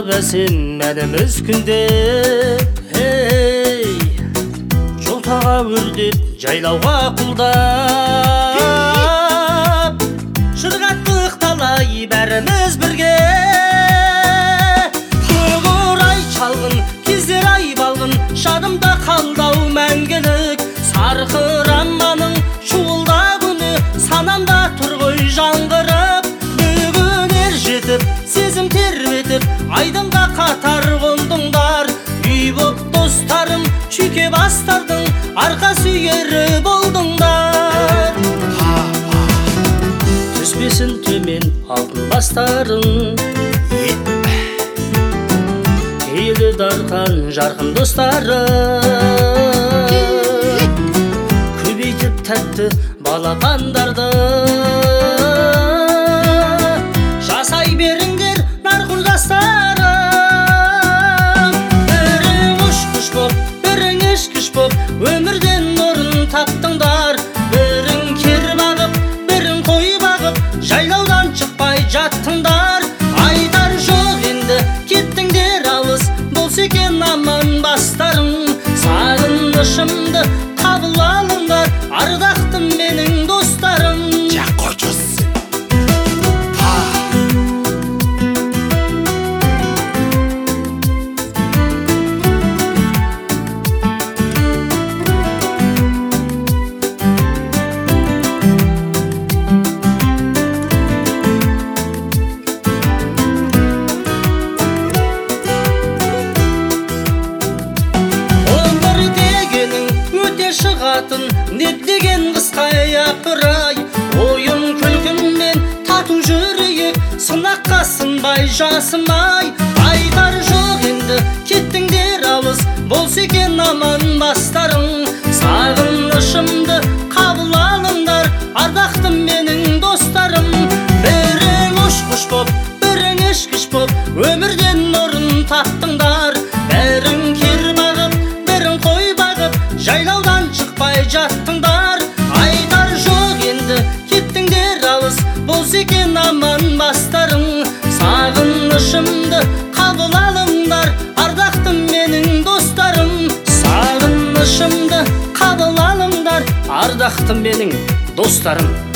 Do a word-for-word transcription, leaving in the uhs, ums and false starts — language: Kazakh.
бәсемәдіміз күнде, ей, жолтаға өрдеп, жайлауға құлдап, шырғаттық талай бәріміз бірге. Көңірай чалғын, кездер ай балғын, шадымда қалдау мәңгілік. Сарқыраманың шуылда күні, санамда тұр ғой жаңғырып. Бүгін ер жетіп, сезім тербетіп, айдынға қатар қондыңдар. Үй боп достарым, шүйке бастардың, арқа сүйері болдыңдар. Түспесін төмен алтын бастарың, елі дарқан жарқын достарың, көбейтіп тәтті балапандарды. Жасай беріңдер нарқұл жастарым. Бірің ұшқыш боп, бірің ешкіш боп, өмірден орын таптыңдар. Бірің кер бағып, бірің қой бағып, жайлаудан шықпай жаттыңдар. Айтар жоқ енді, кеттіңдер алыс, болса екен аман бастарың. Сағынышымды қабыл алыңдар, ардақтым менің достарым. Деп деген қысқа япырай, ойын күлкіммен тату жүрейік, сынаққа сынбай жасымай. Айтар жоқ енді, кеттіңдер алыс, болса екен аман бастарың. Сағынышымды қабыл алыңдар, ардақтым менің достарым. Бірің ұшқыш боп, бірің ешкіш боп, өмірден орын таптыңдар. Бірің кер бағып, бірің қой бағып, жайлаудан шықпай жаттыңдар. Айтар жоқ енді, кеттіңдер алыс, болса екен аман бастарың. Сағынышымды қабыл алыңдар, ардақтым менің достарым. Сағынышымды қабыл алыңдар, ардақтым менің достарым.